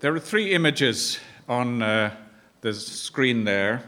There are three images on the screen there.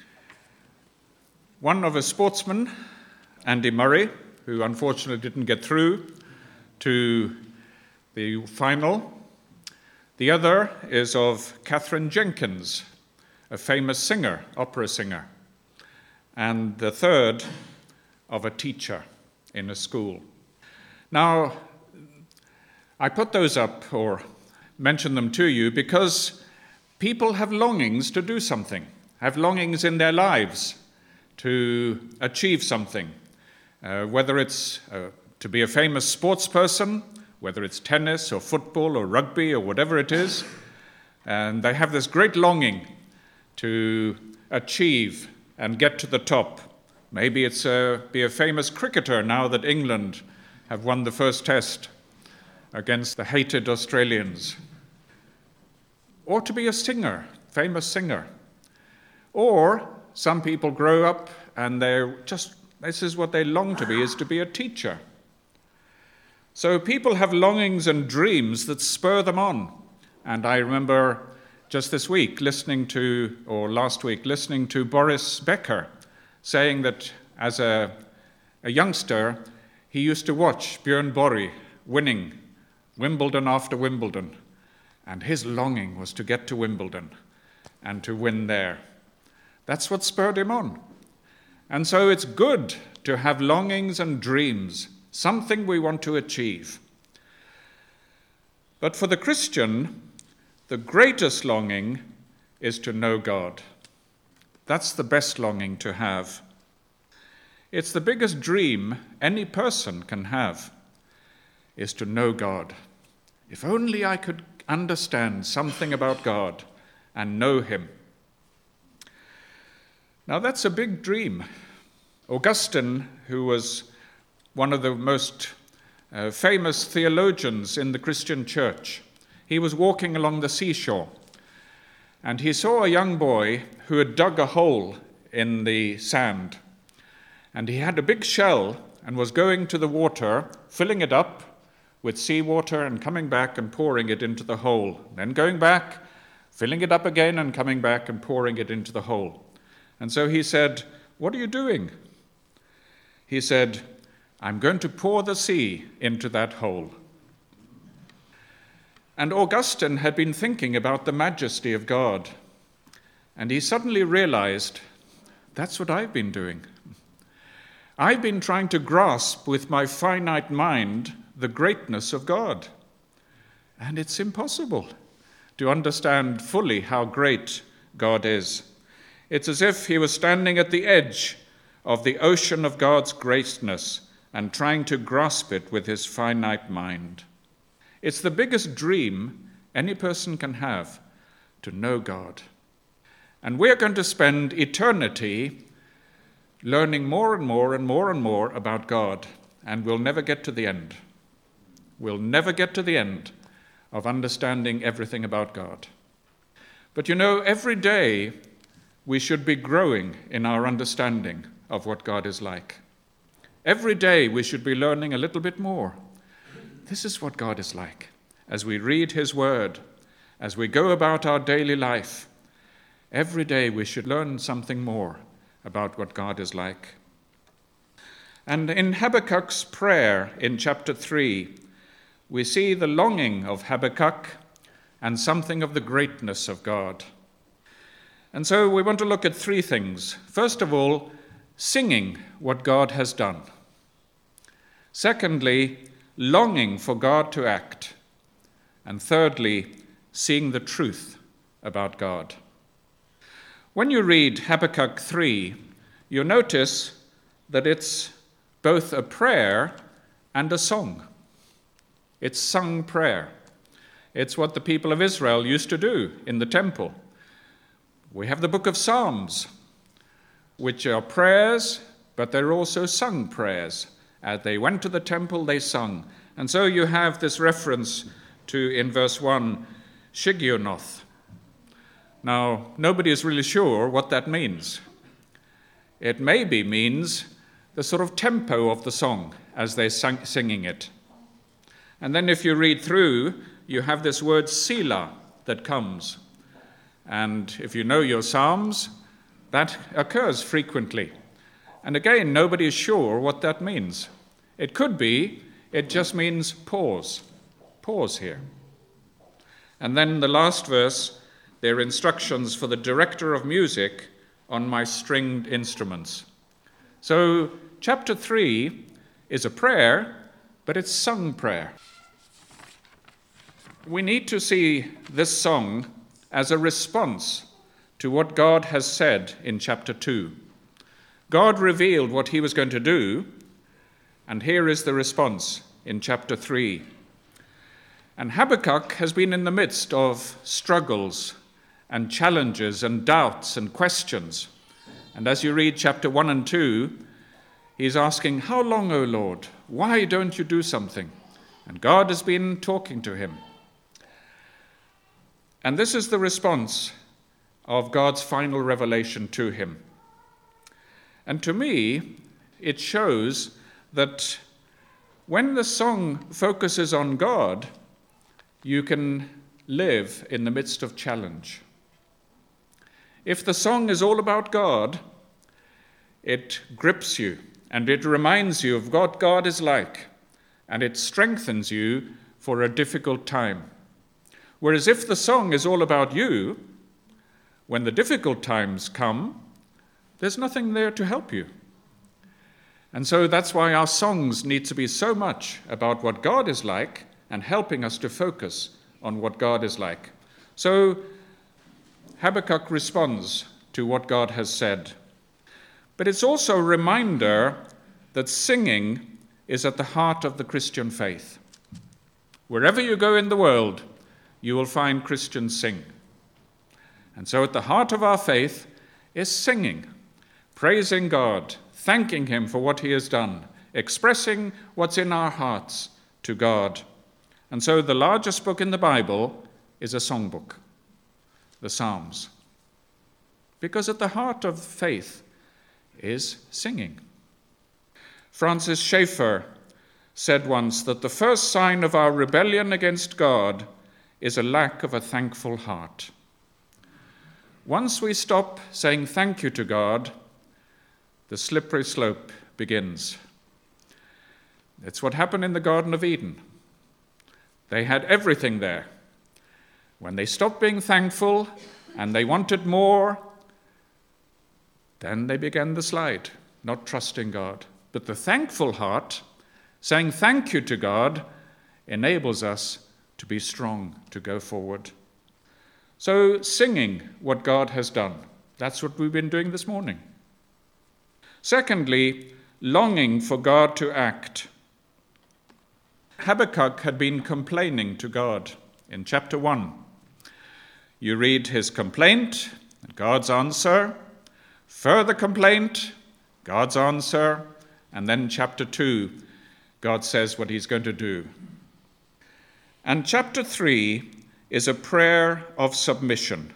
One of a sportsman, Andy Murray, who unfortunately didn't get through to the final. The other is of Katherine Jenkins, a famous singer, opera singer. And the third of a teacher in a school. Now, I put those up or mention them to you because people have longings to do something, have longings in their lives to achieve something, whether it's to be a famous sports person, whether it's tennis or football or rugby or whatever it is, and they have this great longing to achieve and get to the top. Maybe it's be a famous cricketer now that England have won the first test against the hated Australians. Or to be a singer, famous singer. Or some people grow up and this is what they long to be, is to be a teacher. So people have longings and dreams that spur them on. And I remember just this week last week listening to Boris Becker saying that as a youngster, he used to watch Björn Borg winning Wimbledon after Wimbledon. And his longing was to get to Wimbledon and to win there. That's what spurred him on. And so it's good to have longings and dreams, something we want to achieve. But for the Christian, the greatest longing is to know God. That's the best longing to have. It's the biggest dream any person can have, is to know God. If only I could understand something about God and know him. Now that's a big dream. Augustine, who was one of the most famous theologians in the Christian church, he was walking along the seashore and he saw a young boy who had dug a hole in the sand, and he had a big shell and was going to the water, filling it up with seawater and coming back and pouring it into the hole, then going back, filling it up again and coming back and pouring it into the hole. And so he said, "What are you doing?" He said, "I'm going to pour the sea into that hole." And Augustine had been thinking about the majesty of God, and he suddenly realized, that's what I've been doing. I've been trying to grasp with my finite mind the greatness of God. And it's impossible to understand fully how great God is. It's as if he was standing at the edge of the ocean of God's greatness and trying to grasp it with his finite mind. It's the biggest dream any person can have, to know God. And we're going to spend eternity learning more and more and more and more about God, and we'll never get to the end. We'll never get to the end of understanding everything about God. But every day we should be growing in our understanding of what God is like. Every day we should be learning a little bit more. This is what God is like. As we read his word, as we go about our daily life, every day we should learn something more about what God is like. And in Habakkuk's prayer in chapter 3, we see the longing of Habakkuk and something of the greatness of God. And so we want to look at three things. First of all, singing what God has done. Secondly, longing for God to act. And thirdly, seeing the truth about God. When you read Habakkuk 3, you'll notice that it's both a prayer and a song. It's sung prayer. It's what the people of Israel used to do in the temple. We have the book of Psalms, which are prayers, but they're also sung prayers. As they went to the temple, they sung. And so you have this reference to, in verse 1, Shigionoth. Now, nobody is really sure what that means. It maybe means the sort of tempo of the song as they're singing it. And then if you read through, you have this word Selah that comes. And if you know your Psalms, that occurs frequently. And again, nobody is sure what that means. It could be, it just means pause. Pause here. And then the last verse, there are instructions for the director of music on my stringed instruments. So chapter 3 is a prayer, but it's sung prayer. We need to see this song as a response to what God has said in chapter 2. God revealed what he was going to do, and here is the response in chapter 3. And Habakkuk has been in the midst of struggles and challenges and doubts and questions. And as you read chapter 1 and 2, he's asking, "How long, O Lord? Why don't you do something?" And God has been talking to him. And this is the response of God's final revelation to him. And to me, it shows that when the song focuses on God, you can live in the midst of challenge. If the song is all about God, it grips you and it reminds you of what God is like, and it strengthens you for a difficult time. Whereas if the song is all about you, when the difficult times come, there's nothing there to help you. And so that's why our songs need to be so much about what God is like and helping us to focus on what God is like. So Habakkuk responds to what God has said. But it's also a reminder that singing is at the heart of the Christian faith. Wherever you go in the world, you will find Christians sing. And so at the heart of our faith is singing, praising God, thanking him for what he has done, expressing what's in our hearts to God. And so the largest book in the Bible is a songbook, the Psalms. Because at the heart of faith is singing. Francis Schaeffer said once that the first sign of our rebellion against God is a lack of a thankful heart. Once we stop saying thank you to God, the slippery slope begins. It's what happened in the Garden of Eden. They had everything there. When they stopped being thankful and they wanted more, then they began the slide, not trusting God. But the thankful heart, saying thank you to God, enables us to be strong, to go forward. So singing what God has done, that's what we've been doing this morning. Secondly, longing for God to act. Habakkuk had been complaining to God in chapter 1. You read his complaint, and God's answer, further complaint, God's answer, and then chapter 2, God says what he's going to do. And chapter 3 is a prayer of submission.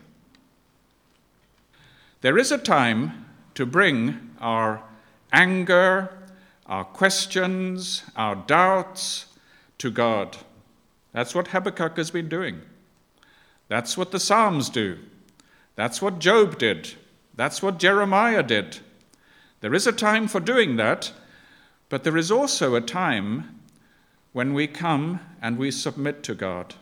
There is a time to bring our anger, our questions, our doubts to God. That's what Habakkuk has been doing. That's what the Psalms do. That's what Job did. That's what Jeremiah did. There is a time for doing that, but there is also a time when we come and we submit to God.